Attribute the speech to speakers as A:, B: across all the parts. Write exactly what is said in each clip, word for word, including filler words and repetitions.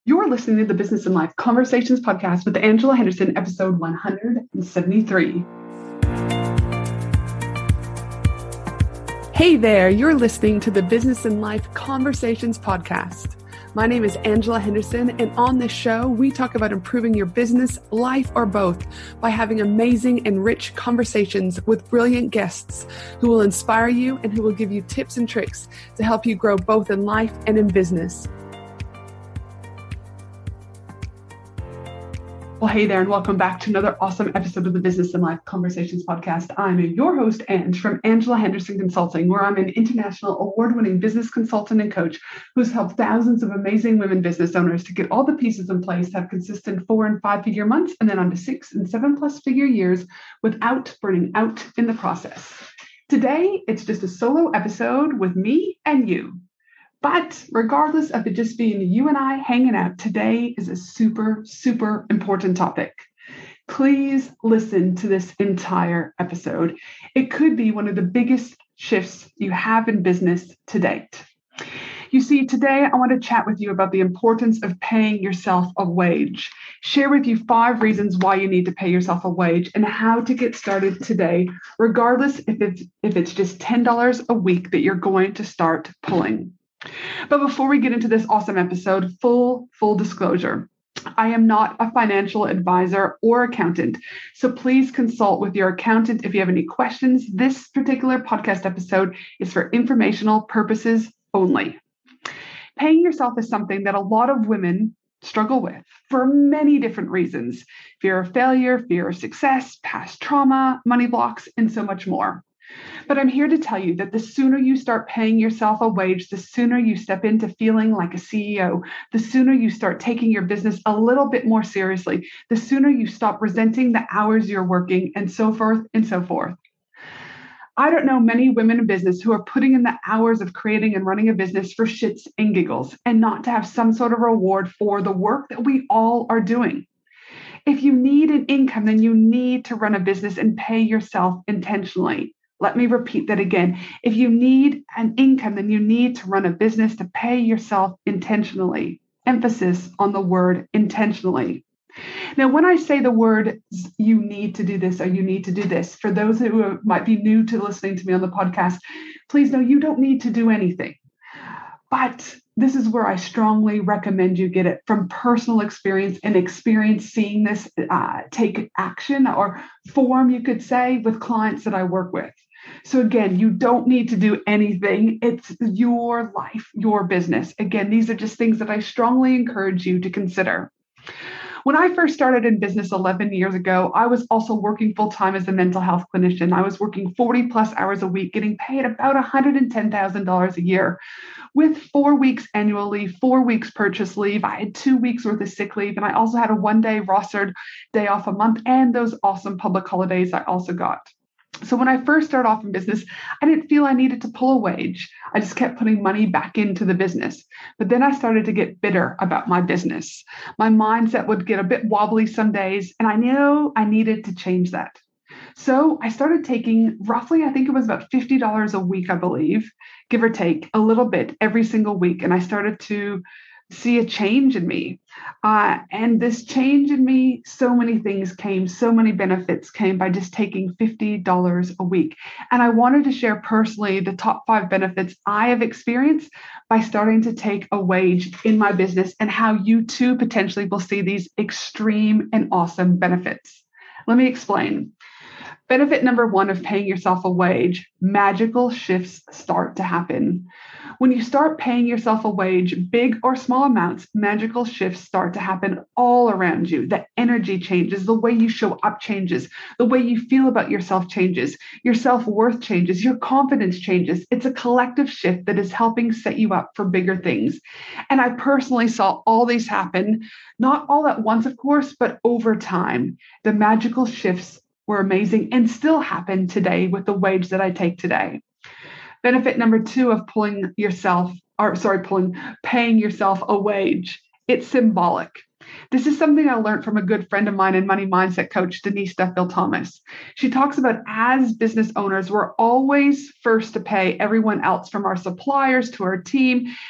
A: You're listening to the Business and Life Conversations podcast with Angela Henderson, episode one seventy-three. Hey there, you're listening to the Business and Life Conversations podcast. My name is Angela Henderson, and on this show, we talk about improving your business, life, or both by having amazing and rich conversations with brilliant guests who will inspire you and who will give you tips and tricks to help you grow both in life and in business. Well, hey there, and welcome back to another awesome episode of the Business and Life Conversations podcast. I'm your host, Ange, from Angela Henderson Consulting, where I'm an international award-winning business consultant and coach who's helped thousands of amazing women business owners to get all the pieces in place to have consistent four and five figure months and then on to six and seven plus figure years without burning out in the process. Today, it's just a solo episode with me and you. But regardless of it just being you and I hanging out, today is a super, super important topic. Please listen to this entire episode. It could be one of the biggest shifts you have in business to date. You see, today I want to chat with you about the importance of paying yourself a wage, share with you five reasons why you need to pay yourself a wage and how to get started today, regardless if it's if it's just ten dollars a week that you're going to start pulling. But before we get into this awesome episode, full, full disclosure, I am not a financial advisor or accountant. So please consult with your accountant if you have any questions. This particular podcast episode is for informational purposes only. Paying yourself is something that a lot of women struggle with for many different reasons: fear of failure, fear of success, past trauma, money blocks, and so much more. But I'm here to tell you that the sooner you start paying yourself a wage, the sooner you step into feeling like a C E O, the sooner you start taking your business a little bit more seriously, the sooner you stop resenting the hours you're working, and so forth and so forth. I don't know many women in business who are putting in the hours of creating and running a business for shits and giggles and not to have some sort of reward for the work that we all are doing. If you need an income, then you need to run a business and pay yourself intentionally. Let me repeat that again. If you need an income, then you need to run a business to pay yourself intentionally. Emphasis on the word intentionally. Now, when I say the word you need to do this or you need to do this, for those who might be new to listening to me on the podcast, please know you don't need to do anything. But this is where I strongly recommend you get it from personal experience and experience seeing this uh, take action or form, you could say, with clients that I work with. So again, you don't need to do anything. It's your life, your business. Again, these are just things that I strongly encourage you to consider. When I first started in business eleven years ago, I was also working full-time as a mental health clinician. I was working forty plus hours a week, getting paid about one hundred ten thousand dollars a year with four weeks annual leave, four weeks purchase leave. I had two weeks worth of sick leave, and I also had a one-day rostered day off a month and those awesome public holidays I also got. So when I first started off in business, I didn't feel I needed to pull a wage. I just kept putting money back into the business. But then I started to get bitter about my business. My mindset would get a bit wobbly some days, and I knew I needed to change that. So I started taking roughly, I think it was about fifty dollars a week, I believe, give or take a little bit every single week. And I started to see a change in me. Uh, and this change in me, so many things came, so many benefits came by just taking fifty dollars a week. And I wanted to share personally the top five benefits I have experienced by starting to take a wage in my business and how you too potentially will see these extreme and awesome benefits. Let me explain. Benefit number one of paying yourself a wage: magical shifts start to happen. When you start paying yourself a wage, big or small amounts, magical shifts start to happen all around you. The energy changes, the way you show up changes, the way you feel about yourself changes, your self-worth changes, your confidence changes. It's a collective shift that is helping set you up for bigger things. And I personally saw all these happen, not all at once, of course, but over time. The magical shifts were amazing and still happen today with the wage that I take today. Benefit number two of pulling yourself, or sorry, pulling, paying yourself a wage. It's symbolic. This is something I learned from a good friend of mine and money mindset coach, Denise Duffield Thomas. She talks about as business owners, we're always first to pay everyone else, from our suppliers to our team.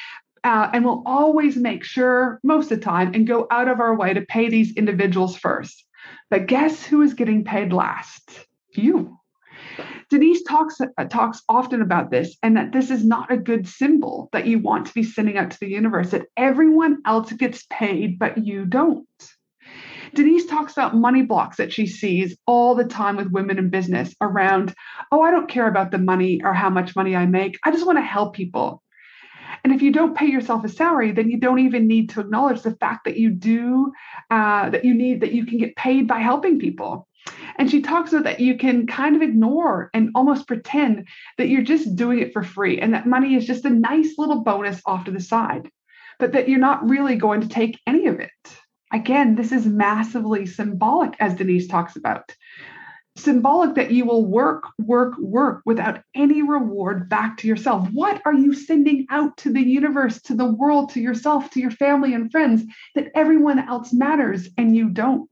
A: uh, and we'll always make sure most of the time and go out of our way to pay these individuals first. But guess who is getting paid last? You. Denise talks, uh, talks often about this, and that this is not a good symbol that you want to be sending out to the universe, that everyone else gets paid, but you don't. Denise talks about money blocks that she sees all the time with women in business around, oh, I don't care about the money or how much money I make. I just want to help people. And if you don't pay yourself a salary, then you don't even need to acknowledge the fact that you do, uh, that you need, that you can get paid by helping people. And she talks about that you can kind of ignore and almost pretend that you're just doing it for free and that money is just a nice little bonus off to the side, but that you're not really going to take any of it. Again, this is massively symbolic, as Denise talks about. Symbolic that you will work, work, work without any reward back to yourself. What are you sending out to the universe, to the world, to yourself, to your family and friends, that everyone else matters and you don't?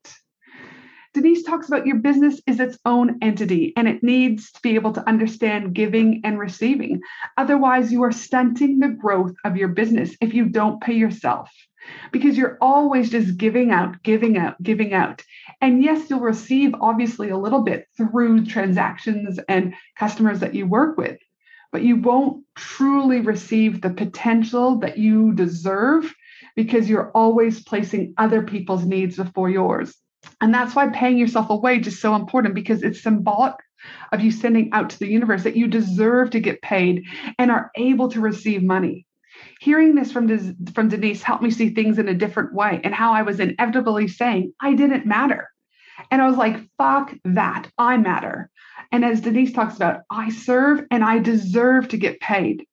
A: Denise talks about your business is its own entity and it needs to be able to understand giving and receiving. Otherwise, you are stunting the growth of your business if you don't pay yourself, because you're always just giving out, giving out, giving out. And yes, you'll receive obviously a little bit through transactions and customers that you work with, but you won't truly receive the potential that you deserve because you're always placing other people's needs before yours. And that's why paying yourself a wage is so important, because it's symbolic of you sending out to the universe that you deserve to get paid and are able to receive money. Hearing this from, Des- from Denise helped me see things in a different way, and how I was inevitably saying I didn't matter. And I was like, fuck that, I matter. And as Denise talks about, I serve and I deserve to get paid.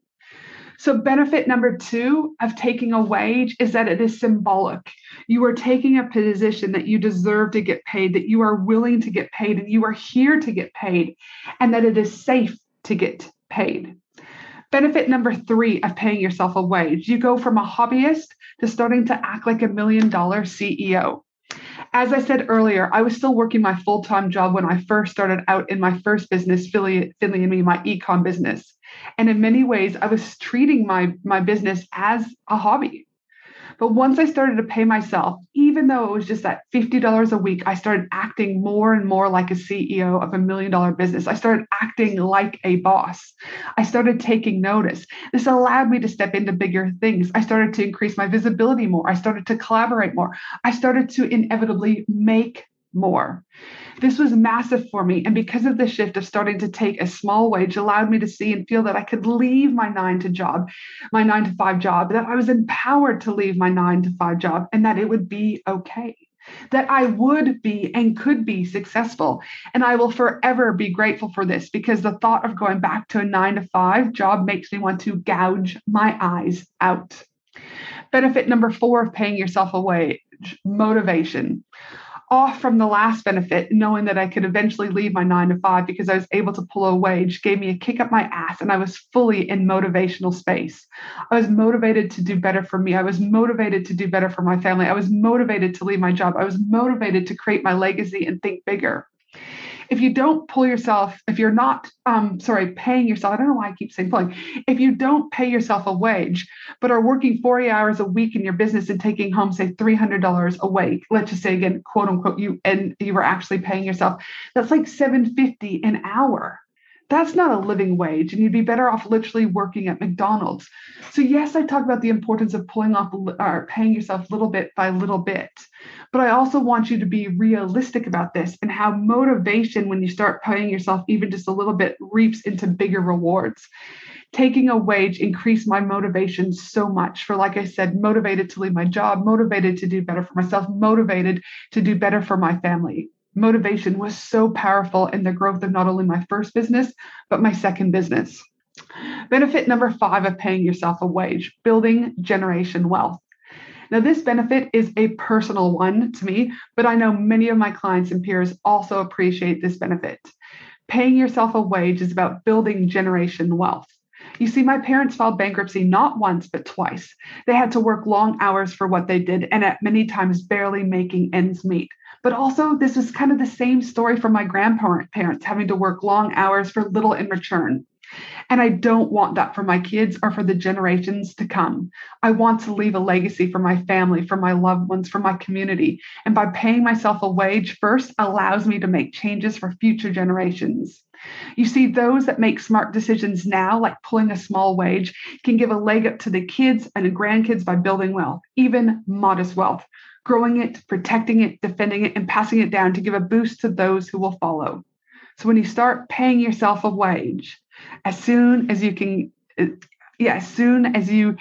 A: So benefit number two of taking a wage is that it is symbolic. You are taking a position that you deserve to get paid, that you are willing to get paid, and you are here to get paid, and that it is safe to get paid. Benefit number three of paying yourself a wage, you go from a hobbyist to starting to act like a million dollar C E O. As I said earlier, I was still working my full-time job when I first started out in my first business, Finley and Me, my e-com business. And in many ways, I was treating my, my business as a hobby. But once I started to pay myself, even though it was just that fifty dollars a week, I started acting more and more like a C E O of a million dollar business. I started acting like a boss. I started taking notice. This allowed me to step into bigger things. I started to increase my visibility more. I started to collaborate more. I started to inevitably make more. This was massive for me. And because of the shift of starting to take a small wage allowed me to see and feel that I could leave my nine to job, my nine to five job, that I was empowered to leave my nine to five job, and that it would be okay, that I would be and could be successful. And I will forever be grateful for this, because the thought of going back to a nine to five job makes me want to gouge my eyes out. Benefit number four of paying yourself a wage, motivation. Off from the last benefit, knowing that I could eventually leave my nine to five because I was able to pull a wage, gave me a kick up my ass, and I was fully in motivational space. I was motivated to do better for me. I was motivated to do better for my family. I was motivated to leave my job. I was motivated to create my legacy and think bigger. If you don't pull yourself, if you're not, um, sorry, paying yourself, I don't know why I keep saying pulling. If you don't pay yourself a wage, but are working forty hours a week in your business and taking home, say, three hundred dollars a week, let's just say again, quote unquote, you and you were actually paying yourself, that's like seven hundred fifty dollars an hour. That's not a living wage, and you'd be better off literally working at McDonald's. So yes, I talk about the importance of pulling off or paying yourself little bit by little bit, but I also want you to be realistic about this and how motivation, when you start paying yourself even just a little bit, reaps into bigger rewards. Taking a wage increased my motivation so much for, like I said, motivated to leave my job, motivated to do better for myself, motivated to do better for my family. Motivation was so powerful in the growth of not only my first business, but my second business. Benefit number five of paying yourself a wage, building generation wealth. Now, this benefit is a personal one to me, but I know many of my clients and peers also appreciate this benefit. Paying yourself a wage is about building generation wealth. You see, my parents filed bankruptcy not once, but twice. They had to work long hours for what they did, and at many times barely making ends meet. But also, this was kind of the same story for my grandparents, having to work long hours for little in return. And I don't want that for my kids or for the generations to come. I want to leave a legacy for my family, for my loved ones, for my community. And by paying myself a wage first allows me to make changes for future generations. You see, those that make smart decisions now, like pulling a small wage, can give a leg up to the kids and the grandkids by building wealth, even modest wealth, growing it, protecting it, defending it, and passing it down to give a boost to those who will follow. So when you start paying yourself a wage, as soon as you can, yeah, as soon as you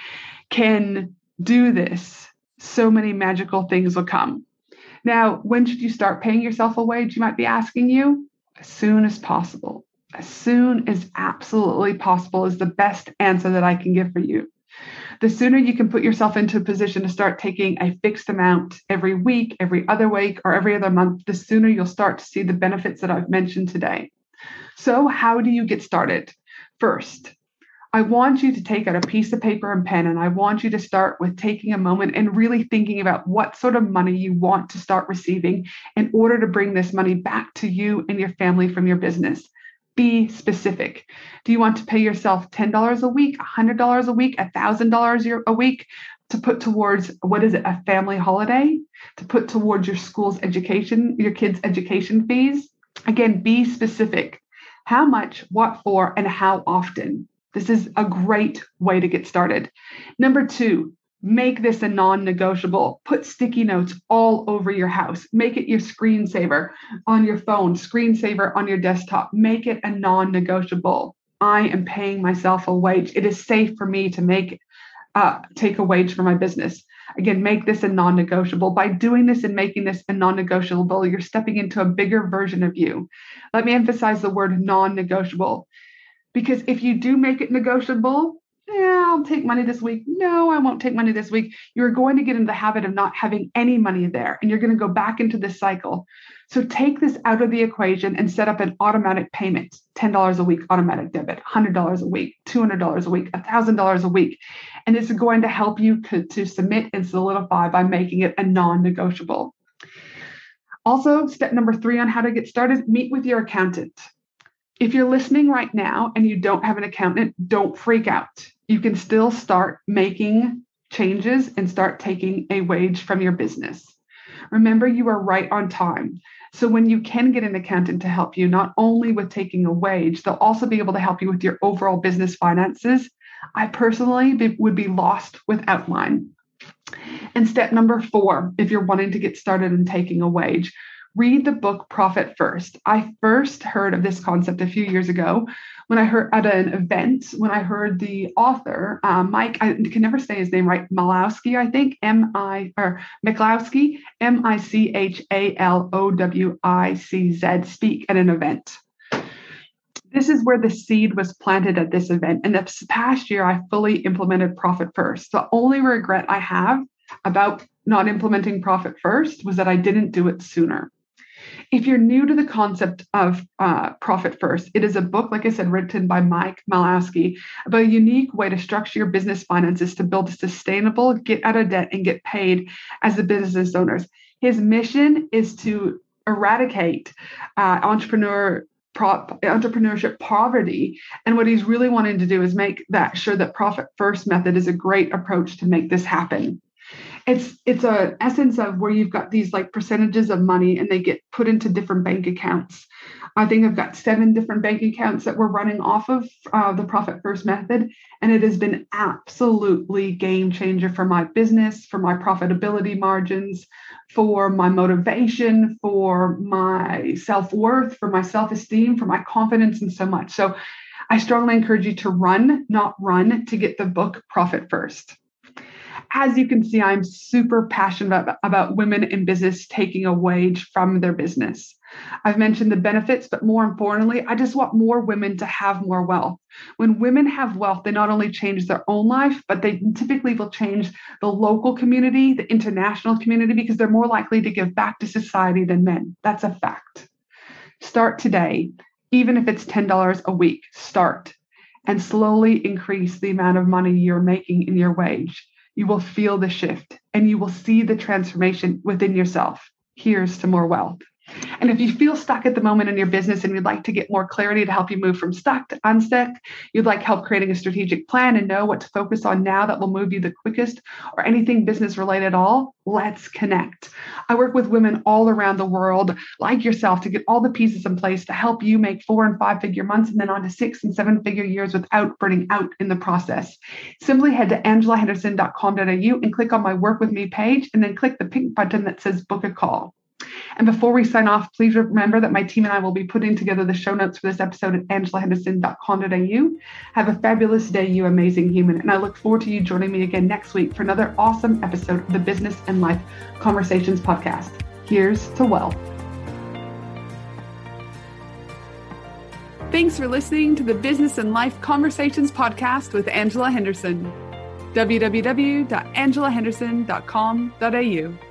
A: can do this, so many magical things will come. Now, when should you start paying yourself a wage? You might be asking you. As soon as possible. As soon as absolutely possible is the best answer that I can give for you. The sooner you can put yourself into a position to start taking a fixed amount every week, every other week, or every other month, the sooner you'll start to see the benefits that I've mentioned today. So how do you get started? First, I want you to take out a piece of paper and pen, and I want you to start with taking a moment and really thinking about what sort of money you want to start receiving in order to bring this money back to you and your family from your business. Be specific. Do you want to pay yourself ten dollars a week, one hundred dollars a week, one thousand dollars a week to put towards, what is it, a family holiday? To put towards your school's education, your kids' education fees? Again, be specific. How much, what for, and how often? This is a great way to get started. Number two, make this a non-negotiable. Put sticky notes all over your house. Make it your screensaver on your phone, screensaver on your desktop. Make it a non-negotiable. I am paying myself a wage. It is safe for me to make uh, take a wage for my business. Again, make this a non-negotiable. By doing this and making this a non-negotiable, you're stepping into a bigger version of you. Let me emphasize the word non-negotiable. Because if you do make it negotiable, yeah, I'll take money this week. No, I won't take money this week. You're going to get into the habit of not having any money there, and you're going to go back into this cycle. So take this out of the equation and set up an automatic payment, ten dollars a week, automatic debit, one hundred dollars a week, two hundred dollars a week, one thousand dollars a week. And it's going to help you to, to submit and solidify by making it a non-negotiable. Also, step number three on how to get started, meet with your accountant. If you're listening right now and you don't have an accountant, don't freak out. You can still start making changes and start taking a wage from your business. Remember, you are right on time. So when you can get an accountant to help you, not only with taking a wage, they'll also be able to help you with your overall business finances. I personally be, would be lost without mine. And step number four, if you're wanting to get started in taking a wage, read the book Profit First. I first heard of this concept a few years ago when I heard at an event, when I heard the author, um, Mike, I can never say his name right, Malowski, I think, M I, or Michalowski, M I C H A L O W I C Z, speak at an event. This is where the seed was planted at this event. And this past year, I fully implemented Profit First. The only regret I have about not implementing Profit First was that I didn't do it sooner. If you're new to the concept of uh, Profit First, it is a book, like I said, written by Mike Malowski, about a unique way to structure your business finances to build a sustainable, get out of debt, and get paid as the business owners. His mission is to eradicate uh, entrepreneur pro- entrepreneurship poverty. And what he's really wanting to do is make that sure that Profit First method is a great approach to make this happen. It's it's a essence of where you've got these like percentages of money and they get put into different bank accounts. I think I've got seven different bank accounts that we're running off of uh, the Profit First method. And it has been absolutely game changer for my business, for my profitability margins, for my motivation, for my self-worth, for my self-esteem, for my confidence, and so much. So I strongly encourage you to run, not run, to get the book Profit First. As you can see, I'm super passionate about, about women in business taking a wage from their business. I've mentioned the benefits, but more importantly, I just want more women to have more wealth. When women have wealth, they not only change their own life, but they typically will change the local community, the international community, because they're more likely to give back to society than men. That's a fact. Start today. Even if it's ten dollars a week, start and slowly increase the amount of money you're making in your wage. You will feel the shift and you will see the transformation within yourself. Here's to more wealth. And if you feel stuck at the moment in your business and you'd like to get more clarity to help you move from stuck to unstuck, you'd like help creating a strategic plan and know what to focus on now that will move you the quickest, or anything business related at all, let's connect. I work with women all around the world like yourself to get all the pieces in place to help you make four and five figure months and then on to six and seven figure years without burning out in the process. Simply head to angela henderson dot com dot a u and click on my Work With Me page, and then click the pink button that says Book a Call. And before we sign off, please remember that my team and I will be putting together the show notes for this episode at angela henderson dot com dot a u. Have a fabulous day, you amazing human. And I look forward to you joining me again next week for another awesome episode of the Business and Life Conversations podcast. Here's to wealth. Thanks for listening to the Business and Life Conversations podcast with Angela Henderson. w w w dot angela henderson dot com dot a u